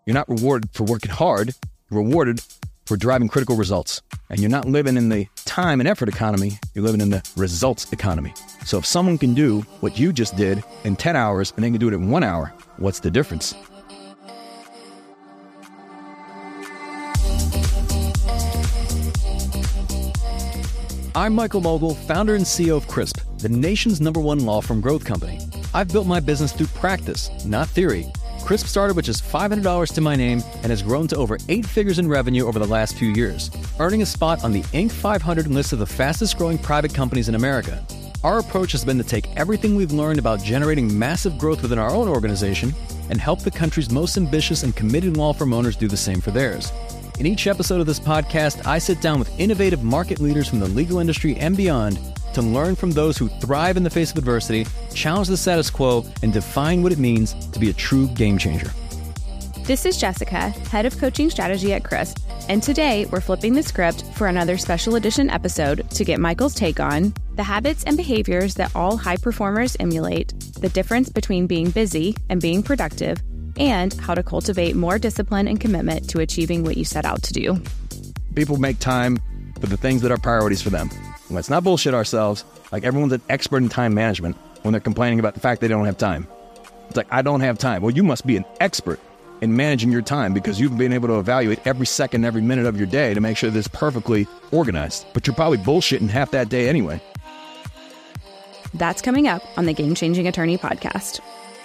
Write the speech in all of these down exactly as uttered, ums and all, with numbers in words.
You're not rewarded for working hard. You're rewarded for driving critical results. And you're not living in the time and effort economy. You're living in the results economy. So if someone can do what you just did in ten hours and they can do it in one hour, what's the difference? I'm Michael Mogill, founder and C E O of Crisp, the nation's number one law firm growth company. I've built my business through practice, not theory. Crisp started with just five hundred dollars to my name and has grown to over eight figures in revenue over the last few years, earning a spot on the Inc five hundred list of the fastest growing private companies in America. Our approach has been to take everything we've learned about generating massive growth within our own organization and help the country's most ambitious and committed law firm owners do the same for theirs. In each episode of this podcast, I sit down with innovative market leaders from the legal industry and beyond to learn from those who thrive in the face of adversity, challenge the status quo, and define what it means to be a true game changer. This is Jessica, Head of Coaching Strategy at Crisp, and today we're flipping the script for another special edition episode to get Michael's take on the habits and behaviors that all high performers emulate, the difference between being busy and being productive, and how to cultivate more discipline and commitment to achieving what you set out to do. People make time for the things that are priorities for them. Let's not bullshit ourselves like everyone's an expert in time management when they're complaining about the fact they don't have time. It's like, I don't have time. Well, you must be an expert in managing your time because you've been able to evaluate every second, every minute of your day to make sure that it's perfectly organized. But you're probably bullshitting half that day anyway. That's coming up on the Game Changing Attorney podcast.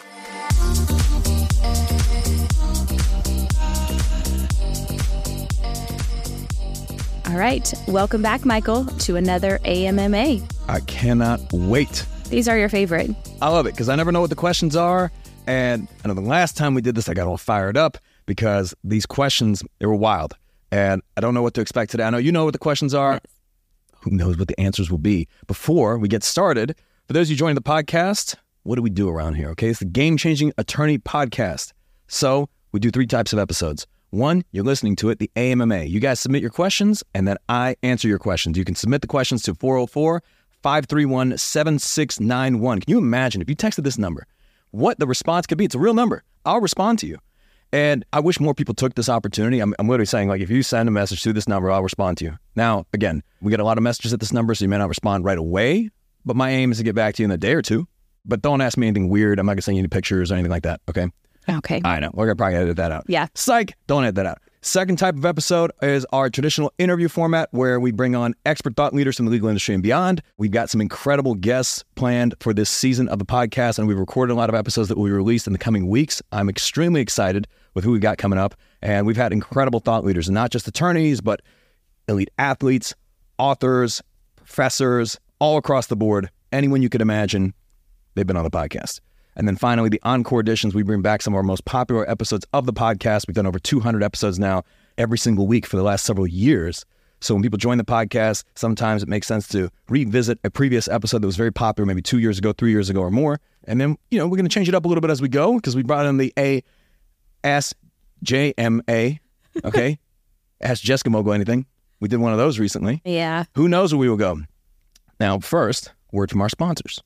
All right. Welcome back, Michael, to another A M M A. I cannot wait. These are your favorite. I love it because I never know what the questions are. And I know the last time we did this, I got all fired up because these questions, they were wild. And I don't know what to expect today. I know you know what the questions are. Yes. Who knows what the answers will be? Before we get started, for those of you joining the podcast, what do we do around here? Okay, it's the Game Changing Attorney podcast. So we do three types of episodes. One, you're listening to it, the A M M A. You guys submit your questions, and then I answer your questions. You can submit the questions to four oh four, five three one, seven six nine one. Can you imagine if you texted this number, what the response could be? It's a real number. I'll respond to you. And I wish more people took this opportunity. I'm, I'm literally saying, like, if you send a message to this number, I'll respond to you. Now, again, we get a lot of messages at this number, so you may not respond right away, but my aim is to get back to you in a day or two. But don't ask me anything weird. I'm not going to send you any pictures or anything like that, okay? Okay. I know. We're going to probably edit that out. Yeah. Psych. Don't edit that out. Second type of episode is our traditional interview format where we bring on expert thought leaders from the legal industry and beyond. We've got some incredible guests planned for this season of the podcast, and we've recorded a lot of episodes that will be released in the coming weeks. I'm extremely excited with who we've got coming up, and we've had incredible thought leaders, and not just attorneys, but elite athletes, authors, professors, all across the board. Anyone you could imagine, they've been on the podcast. And then finally, the encore editions, we bring back some of our most popular episodes of the podcast. We've done over two hundred episodes now every single week for the last several years. So when people join the podcast, sometimes it makes sense to revisit a previous episode that was very popular, maybe two years ago, three years ago or more. And then, you know, we're going to change it up a little bit as we go because we brought in the A S J M A, okay? Ask Jessica Mogill anything. We did one of those recently. Yeah. Who knows where we will go? Now, first, word from our sponsors.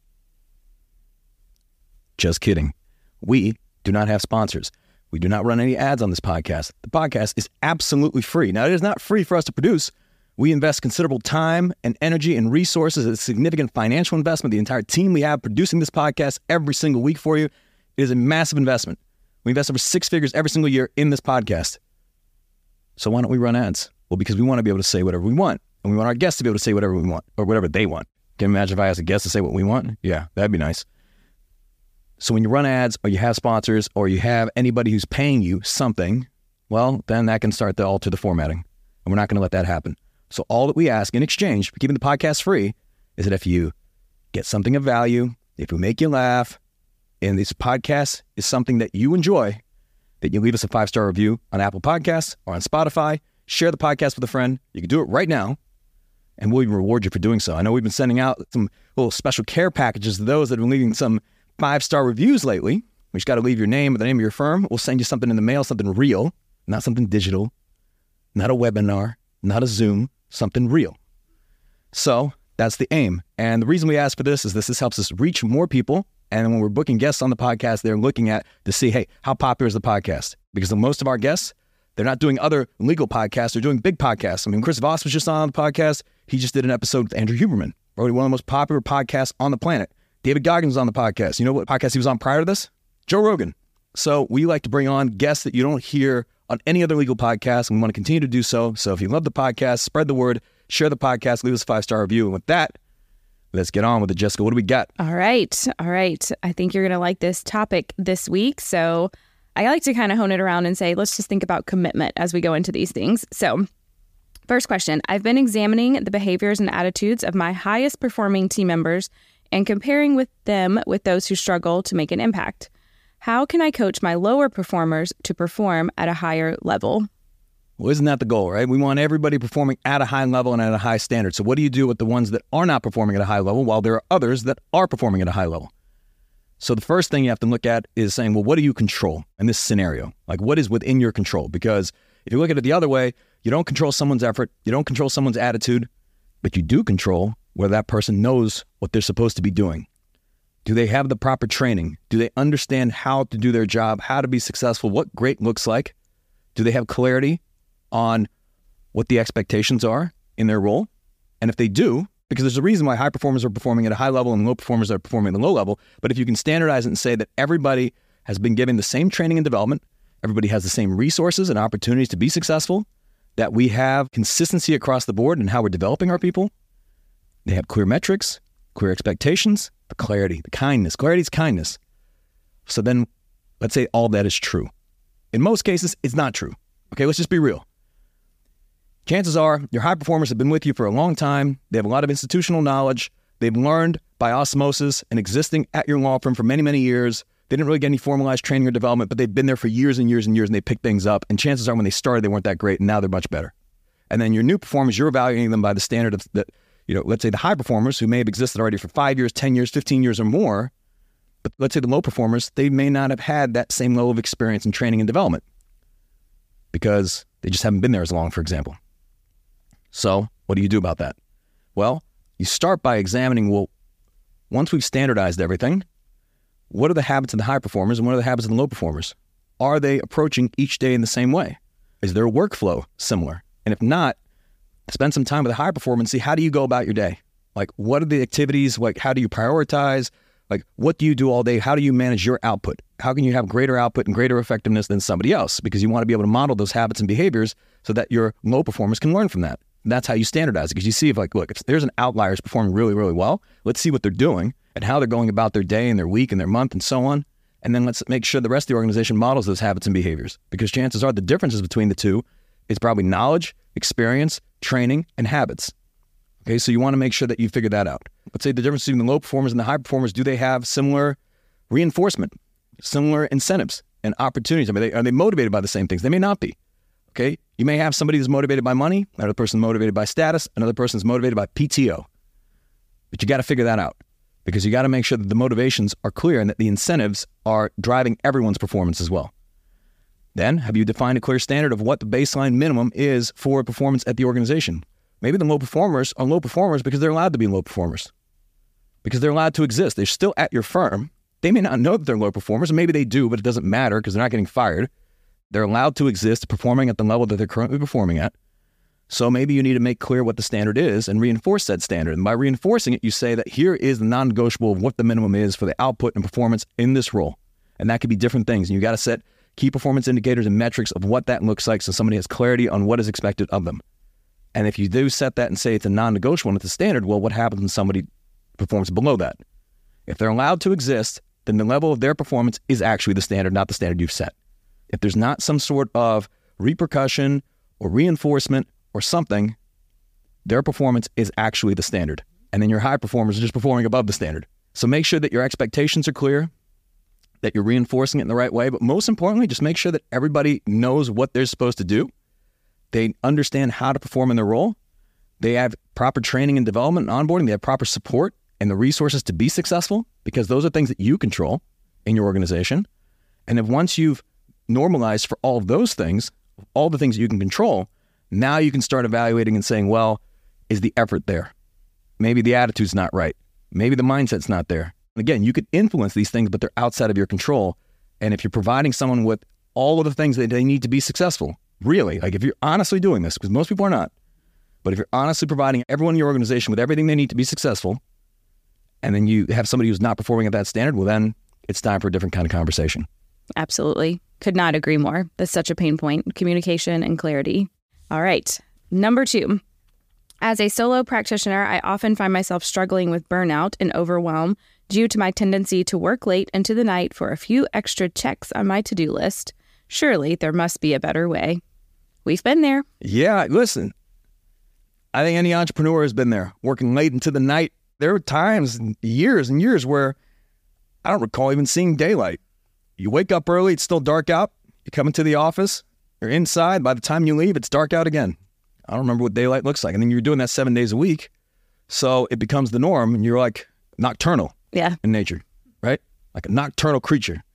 Just kidding. We do not have sponsors. We do not run any ads on this podcast. The podcast is absolutely free. Now, it is not free for us to produce. We invest considerable time and energy and resources. It's a significant financial investment. The entire team we have producing this podcast every single week for you is a massive investment. We invest over six figures every single year in this podcast. So why don't we run ads? Well, because we want to be able to say whatever we want. And we want our guests to be able to say whatever we want or whatever they want. Can you imagine if I asked a guest to say what we want? Yeah, that'd be nice. So when you run ads or you have sponsors or you have anybody who's paying you something, well, then that can start to alter the formatting. And we're not going to let that happen. So all that we ask in exchange for keeping the podcast free is that if you get something of value, if we make you laugh, and this podcast is something that you enjoy, that you leave us a five-star review on Apple Podcasts or on Spotify, share the podcast with a friend. You can do it right now, and we'll even reward you for doing so. I know we've been sending out some little special care packages to those that have been leaving some five-star reviews lately. We just got to leave your name or the name of your firm. We'll send you something in the mail, something real, not something digital, not a webinar, not a Zoom, something real. So that's the aim. And the reason we ask for this is this, this helps us reach more people. And when we're booking guests on the podcast, they're looking at to see, hey, how popular is the podcast? because most of our guests, they're not doing other legal podcasts. They're doing big podcasts. I mean, Chris Voss was just on the podcast. He just did an episode with Andrew Huberman, probably one of the most popular podcasts on the planet. David Goggins was on the podcast. You know what podcast he was on prior to this? Joe Rogan. So we like to bring on guests that you don't hear on any other legal podcast, and we want to continue to do so. So if you love the podcast, spread the word, share the podcast, leave us a five-star review. And with that, let's get on with it, Jessica. What do we got? All right. All right. I think you're going to like this topic this week. So I like to kind of hone it around and say, let's just think about commitment as we go into these things. So first question, I've been examining the behaviors and attitudes of my highest performing team members and comparing with them with those who struggle to make an impact. How can I coach my lower performers to perform at a higher level? Well, isn't that the goal, right? We want everybody performing at a high level and at a high standard. So what do you do with the ones that are not performing at a high level while there are others that are performing at a high level? So the first thing you have to look at is saying, well, what do you control in this scenario? Like, what is within your control? Because if you look at it the other way, you don't control someone's effort, you don't control someone's attitude, but you do control whether that person knows what they're supposed to be doing. Do they have the proper training? Do they understand how to do their job, how to be successful, what great looks like? Do they have clarity on what the expectations are in their role? And if they do, because there's a reason why high performers are performing at a high level and low performers are performing at a low level. But if you can standardize it and say that everybody has been given the same training and development, everybody has the same resources and opportunities to be successful, that we have consistency across the board in how we're developing our people, they have clear metrics, clear expectations, the clarity, the kindness. Clarity is kindness. So then let's say all that is true. In most cases, it's not true. Okay, let's just be real. Chances are your high performers have been with you for a long time. They have a lot of institutional knowledge. They've learned by osmosis and existing at your law firm for many, many years. They didn't really get any formalized training or development, but they've been there for years and years and years, and they pick things up. And chances are when they started, they weren't that great, and now they're much better. And then your new performers, you're evaluating them by the standard of that, you know, let's say the high performers who may have existed already for five years, ten years, fifteen years or more. But let's say the low performers, they may not have had that same level of experience in training and development because they just haven't been there as long, for example. So what do you do about that? Well, you start by examining, well, once we've standardized everything, what are the habits of the high performers and what are the habits of the low performers? Are they approaching each day in the same way? Is their workflow similar? And if not, spend some time with the high performer and see, how do you go about your day? Like, what are the activities? Like, how do you prioritize? Like, what do you do all day? How do you manage your output? How can you have greater output and greater effectiveness than somebody else? Because you want to be able to model those habits and behaviors so that your low performers can learn from that. And that's how you standardize it. Because you see, if like, look, if there's an outlier who's performing really, really well, let's see what they're doing and how they're going about their day and their week and their month and so on. And then let's make sure the rest of the organization models those habits and behaviors. Because chances are the differences between the two is probably knowledge, experience, training, and habits. Okay, so you want to make sure that you figure that out. Let's say the difference between the low performers and the high performers, do they have similar reinforcement, similar incentives and opportunities? I mean, they, are they motivated by the same things? They may not be. Okay, you may have somebody who's motivated by money, another person motivated by status, another person is motivated by P T O. But you got to figure that out because you got to make sure that the motivations are clear and that the incentives are driving everyone's performance as well. Then, have you defined a clear standard of what the baseline minimum is for performance at the organization? Maybe the low performers are low performers because they're allowed to be low performers, because they're allowed to exist. They're still at your firm. They may not know that they're low performers, or maybe they do, but it doesn't matter because they're not getting fired. They're allowed to exist, performing at the level that they're currently performing at. So maybe you need to make clear what the standard is and reinforce that standard. And by reinforcing it, you say that here is the non-negotiable of what the minimum is for the output and performance in this role. And that could be different things. And you got to set key performance indicators and metrics of what that looks like so somebody has clarity on what is expected of them. And if you do set that and say it's a non-negotiable and it's a standard, well, what happens when somebody performs below that? If they're allowed to exist, then the level of their performance is actually the standard, not the standard you've set. If there's not some sort of repercussion or reinforcement or something, their performance is actually the standard. And then your high performers are just performing above the standard. So make sure that your expectations are clear, that you're reinforcing it in the right way. But most importantly, just make sure that everybody knows what they're supposed to do. They understand how to perform in their role. They have proper training and development and onboarding. They have proper support and the resources to be successful, because those are things that you control in your organization. And if once you've normalized for all of those things, all the things that you can control, now you can start evaluating and saying, well, is the effort there? Maybe the attitude's not right. Maybe the mindset's not there. And again, you could influence these things, but they're outside of your control. And if you're providing someone with all of the things that they need to be successful. Really, like if you're honestly doing this, because most people are not, but if you're honestly providing everyone in your organization with everything they need to be successful, and then you have somebody who's not performing at that standard, well, then it's time for a different kind of conversation. Absolutely. Could not agree more. That's such a pain point, communication and clarity. All right. Number two, as a solo practitioner, I often find myself struggling with burnout and overwhelm due to my tendency to work late into the night for a few extra checks on my to-do list. Surely there must be a better way. We've been there. Yeah, listen, I think any entrepreneur has been there, working late into the night. There were times, years and years, where I don't recall even seeing daylight. You wake up early, it's still dark out. You come into the office, you're inside. By the time you leave, it's dark out again. I don't remember what daylight looks like. And then you're doing that seven days a week. So it becomes the norm, and you're like nocturnal yeah. in nature, right? Like a nocturnal creature.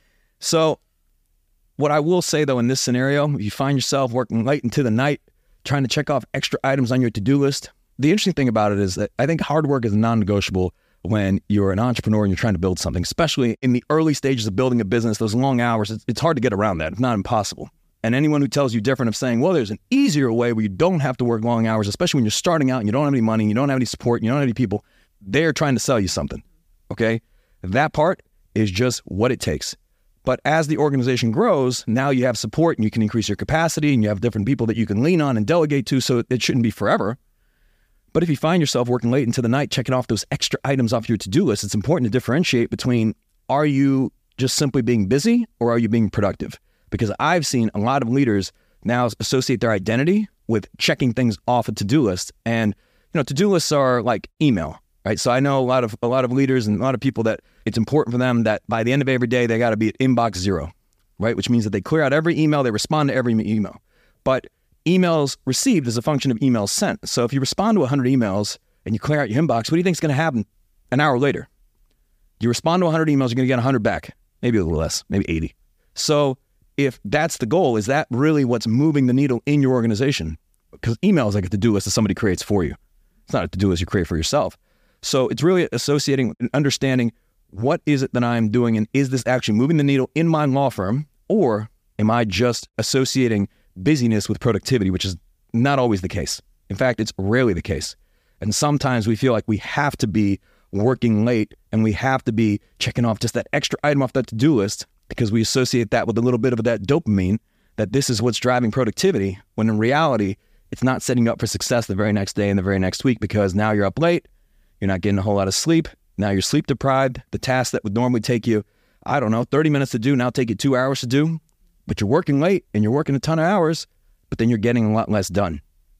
So what I will say, though, in this scenario, if you find yourself working late into the night, trying to check off extra items on your to-do list, the interesting thing about it is that I think hard work is non-negotiable when you're an entrepreneur and you're trying to build something, especially in the early stages of building a business. Those long hours, it's, it's hard to get around that. It's not impossible. And anyone who tells you different of saying, well, there's an easier way where you don't have to work long hours, especially when you're starting out and you don't have any money, and you don't have any support, and you don't have any people, they're trying to sell you something, okay? That part is just what it takes. But as the organization grows, now you have support and you can increase your capacity and you have different people that you can lean on and delegate to, so it shouldn't be forever. But if you find yourself working late into the night, checking off those extra items off your to-do list, it's important to differentiate between, are you just simply being busy or are you being productive? Because I've seen a lot of leaders now associate their identity with checking things off a to-do list. And, you know, to-do lists are like email, right? So I know a lot of a lot of leaders and a lot of people that it's important for them that by the end of every day, they got to be at inbox zero, right? Which means that they clear out every email, they respond to every email. But emails received is a function of emails sent. So if you respond to one hundred emails and you clear out your inbox, what do you think is going to happen an hour later? You respond to one hundred emails, you're going to get one hundred back, maybe a little less, maybe eighty. So if that's the goal, is that really what's moving the needle in your organization? Because email is like a to-do list that somebody creates for you. It's not a to-do list you create for yourself. So it's really associating and understanding, what is it that I'm doing, and is this actually moving the needle in my law firm, or am I just associating busyness with productivity, which is not always the case. In fact, it's rarely the case. And sometimes we feel like we have to be working late and we have to be checking off just that extra item off that to-do list because we associate that with a little bit of that dopamine, that this is what's driving productivity, when in reality, it's not setting you up for success the very next day and the very next week, because now you're up late, you're not getting a whole lot of sleep, now you're sleep deprived. The tasks that would normally take you, I don't know, thirty minutes to do, now take you two hours to do. But you're working late and you're working a ton of hours, but then you're getting a lot less done.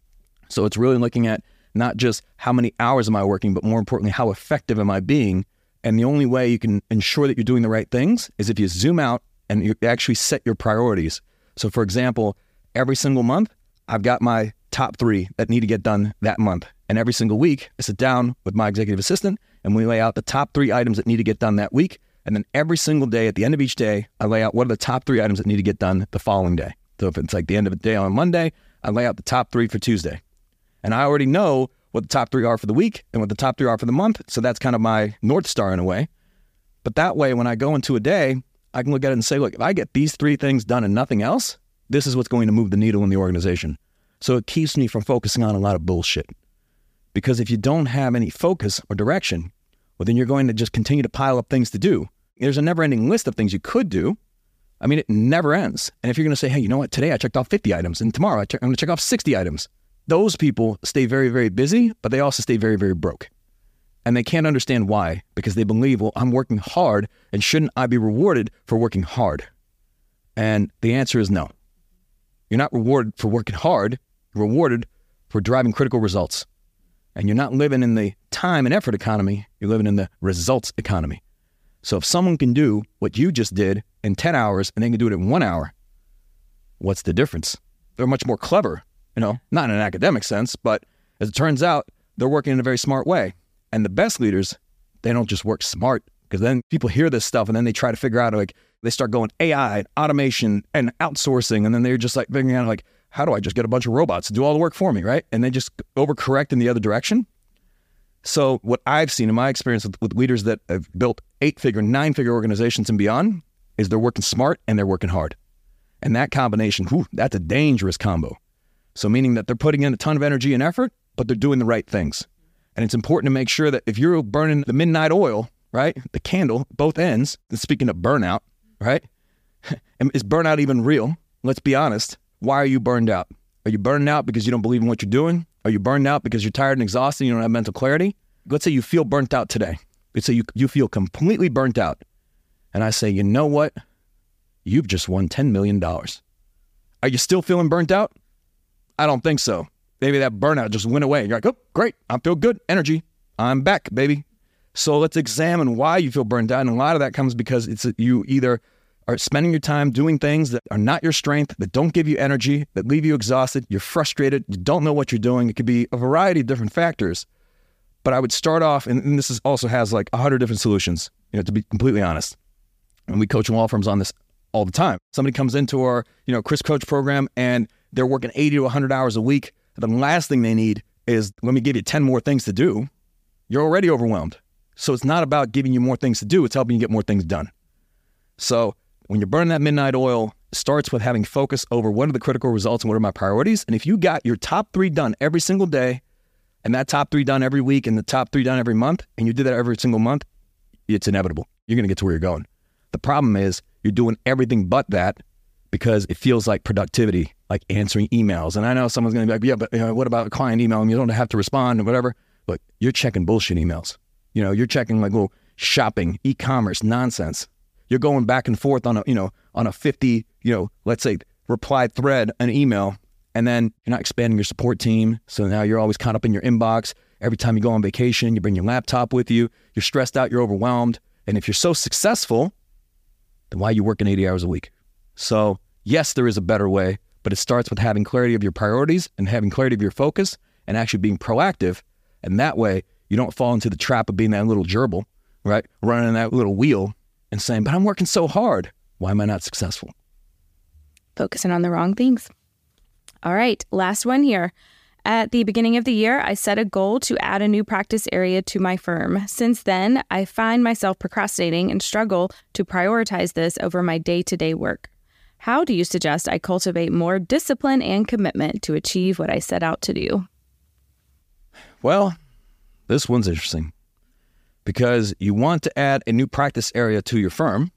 So it's really looking at not just how many hours am I working, but more importantly, how effective am I being? And the only way you can ensure that you're doing the right things is if you zoom out and you actually set your priorities. So for example, every single month, I've got my top three that need to get done that month. And every single week, I sit down with my executive assistant and we lay out the top three items that need to get done that week. And then every single day, at the end of each day, I lay out what are the top three items that need to get done the following day. So if it's like the end of the day on Monday, I lay out the top three for Tuesday. And I already know what the top three are for the week and what the top three are for the month. So that's kind of my North Star in a way. But that way, when I go into a day, I can look at it and say, look, if I get these three things done and nothing else, this is what's going to move the needle in the organization. So it keeps me from focusing on a lot of bullshit. Because if you don't have any focus or direction, well, then you're going to just continue to pile up things to do. There's a never-ending list of things you could do. I mean, it never ends. And if you're going to say, hey, you know what, today I checked off fifty items, and tomorrow I check, I'm going to check off sixty items. Those people stay very, very busy, but they also stay very, very broke. And they can't understand why, because they believe, well, I'm working hard, and shouldn't I be rewarded for working hard? And the answer is no. You're not rewarded for working hard. You're rewarded for driving critical results. And you're not living in the time and effort economy. You're living in the results economy. So if someone can do what you just did in ten hours and they can do it in one hour, what's the difference? They're much more clever, you know, not in an academic sense, but as it turns out, they're working in a very smart way. And the best leaders, they don't just work smart, because then people hear this stuff and then they try to figure out, like, they start going A I, automation, and outsourcing. And then they're just like figuring out, like, how do I just get a bunch of robots to do all the work for me, right? And they just overcorrect in the other direction. So what I've seen in my experience with, with leaders that have built eight-figure, nine-figure organizations and beyond is they're working smart and they're working hard. And that combination, whew, that's a dangerous combo. So meaning that they're putting in a ton of energy and effort, but they're doing the right things. And it's important to make sure that if you're burning the midnight oil, right, the candle, both ends, and speaking of burnout, right, is burnout even real? Let's be honest. Why are you burned out? Are you burned out because you don't believe in what you're doing? Are you burned out because you're tired and exhausted and you don't have mental clarity? Let's say you feel burnt out today. Let's say you, you feel completely burnt out. And I say, you know what? You've just won ten million dollars. Are you still feeling burnt out? I don't think so. Maybe that burnout just went away. You're like, oh, great. I feel good. Energy. I'm back, baby. So let's examine why you feel burnt out. And a lot of that comes because it's you either are spending your time doing things that are not your strength, that don't give you energy, that leave you exhausted, you're frustrated, you don't know what you're doing. It could be a variety of different factors. But I would start off, and, and this is also has like a hundred different solutions, you know, to be completely honest. And we coach in law firms on this all the time. Somebody comes into our, you know, Chris Coach program and they're working eighty to one hundred hours a week. The last thing they need is, let me give you ten more things to do. You're already overwhelmed. So it's not about giving you more things to do. It's helping you get more things done. So when you're burning that midnight oil, it starts with having focus over what are the critical results and what are my priorities. And if you got your top three done every single day, and that top three done every week, and the top three done every month, and you did that every single month, it's inevitable. You're going to get to where you're going. The problem is you're doing everything but that because it feels like productivity, like answering emails. And I know someone's going to be like, yeah, but you know, what about a client email? And you don't have to respond or whatever. But you're checking bullshit emails. You know, you're checking like little shopping, e-commerce nonsense. You're going back and forth on a, you know, on a fifty, you know, let's say reply thread, an email, and then you're not expanding your support team. So now you're always caught up in your inbox. Every time you go on vacation, you bring your laptop with you. You're stressed out. You're overwhelmed. And if you're so successful, then why are you working eighty hours a week? So yes, there is a better way, but it starts with having clarity of your priorities and having clarity of your focus and actually being proactive. And that way you don't fall into the trap of being that little gerbil, right? Running that little wheel and saying, but I'm working so hard. Why am I not successful? Focusing on the wrong things. All right, last one here. At the beginning of the year, I set a goal to add a new practice area to my firm. Since then, I find myself procrastinating and struggle to prioritize this over my day-to-day work. How do you suggest I cultivate more discipline and commitment to achieve what I set out to do? Well, this one's interesting because you want to add a new practice area to your firm,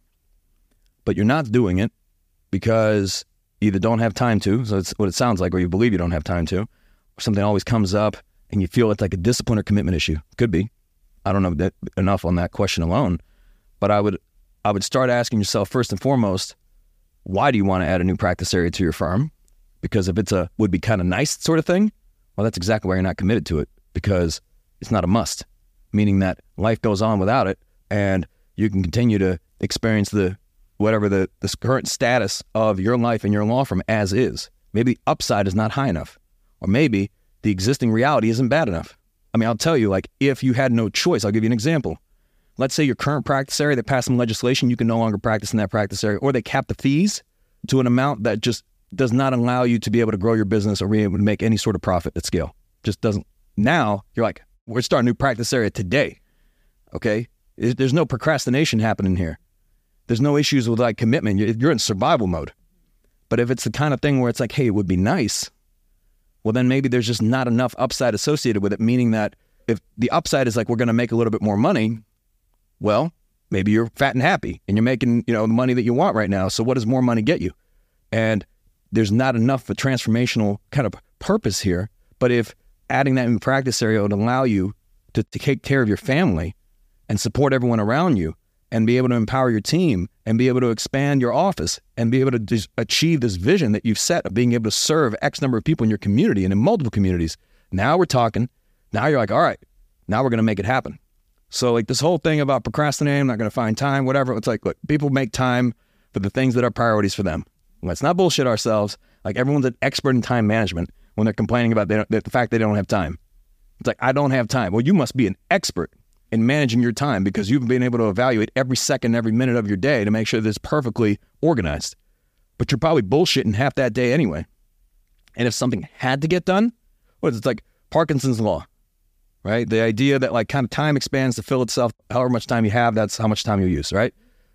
but you're not doing it because you either don't have time to, so it's what it sounds like, or you believe you don't have time to, or something always comes up and you feel it's like a discipline or commitment issue. Could be. I don't know that enough on that question alone, but I would I would start asking yourself first and foremost, why do you want to add a new practice area to your firm? Because if it's a would be kind of nice sort of thing, well, that's exactly why you're not committed to it, because it's not a must, meaning that life goes on without it and you can continue to experience the whatever the, the current status of your life and your law firm as is. Maybe upside is not high enough, or maybe the existing reality isn't bad enough. I mean, I'll tell you, like, if you had no choice, I'll give you an example. Let's say your current practice area, they pass some legislation, you can no longer practice in that practice area, or they cap the fees to an amount that just does not allow you to be able to grow your business or be able to make any sort of profit at scale. Just doesn't. Now, you're like, we're starting a new practice area today, okay? There's no procrastination happening here. There's no issues with like commitment. You're in survival mode. But if it's the kind of thing where it's like, hey, it would be nice, well, then maybe there's just not enough upside associated with it, meaning that if the upside is like, we're going to make a little bit more money, well, maybe you're fat and happy and you're making, you know, the money that you want right now. So what does more money get you? And there's not enough of a transformational kind of purpose here. But if adding that new practice area would allow you to, to take care of your family and support everyone around you, and be able to empower your team and be able to expand your office and be able to just achieve this vision that you've set of being able to serve X number of people in your community and in multiple communities. Now we're talking. Now you're like, all right, now we're going to make it happen. So like this whole thing about procrastinating, I'm not going to find time, whatever. It's like, look, people make time for the things that are priorities for them. Let's not bullshit ourselves. Like everyone's an expert in time management when they're complaining about they don't, the fact they don't have time. It's like, I don't have time. Well, you must be an expert in managing your time because you've been able to evaluate every second, every minute of your day to make sure that it's perfectly organized. But you're probably bullshitting half that day anyway. And if something had to get done, what is it? It's like Parkinson's law, right? The idea that like kind of time expands to fill itself. However much time you have, that's how much time you use, right?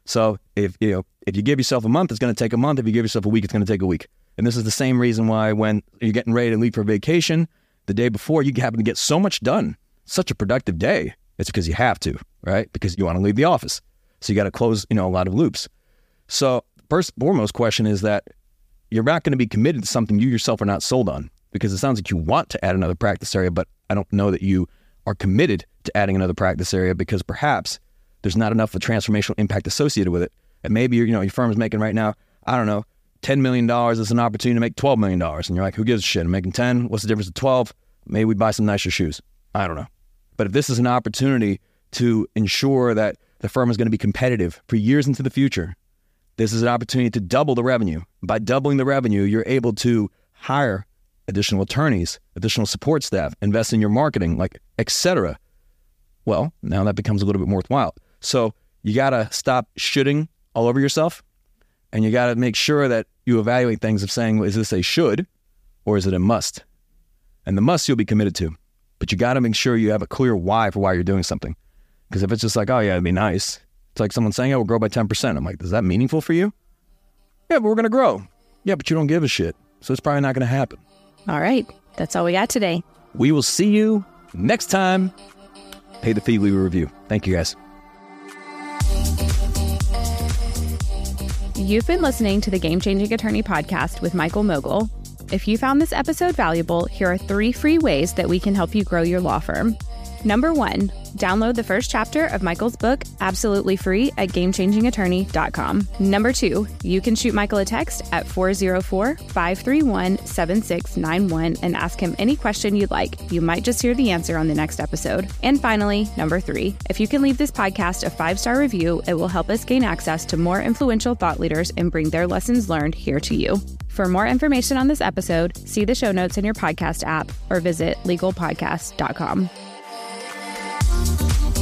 So if you know if you give yourself a month, it's going to take a month. If you give yourself a week, it's going to take a week. And this is the same reason why when you're getting ready to leave for vacation, the day before, you happen to get so much done, such a productive day. It's because you have to, right? Because you want to leave the office. So you got to close, you know, a lot of loops. So first foremost question is that you're not going to be committed to something you yourself are not sold on, because it sounds like you want to add another practice area, but I don't know that you are committed to adding another practice area because perhaps there's not enough of a transformational impact associated with it. And maybe you're, you know, your firm is making right now, I don't know, ten million dollars is an opportunity to make twelve million dollars. And you're like, who gives a shit? I'm making ten. What's the difference of twelve? Maybe we buy some nicer shoes. I don't know. But if this is an opportunity to ensure that the firm is going to be competitive for years into the future, this is an opportunity to double the revenue. By doubling the revenue, you're able to hire additional attorneys, additional support staff, invest in your marketing, like et cetera. Well, now that becomes a little bit more worthwhile. So you got to stop shoulding all over yourself, and you got to make sure that you evaluate things of saying, well, is this a should or is it a must? And the must you'll be committed to, but you got to make sure you have a clear why for why you're doing something. Because if it's just like, oh yeah, it'd be nice. It's like someone saying, oh, we'll grow by ten percent. I'm like, is that meaningful for you? Yeah, but we're going to grow. Yeah, but you don't give a shit. So it's probably not going to happen. All right. That's all we got today. We will see you next time. Pay the fee, leave a review. Thank you, guys. You've been listening to the Game Changing Attorney podcast with Michael Mogill. If you found this episode valuable, here are three free ways that we can help you grow your law firm. Number one, download the first chapter of Michael's book absolutely free at game changing attorney dot com. Number two, you can shoot Michael a text at four oh four, five three one, seven six nine one and ask him any question you'd like. You might just hear the answer on the next episode. And finally, number three, if you can leave this podcast a five-star review, it will help us gain access to more influential thought leaders and bring their lessons learned here to you. For more information on this episode, see the show notes in your podcast app or visit legal podcast dot com.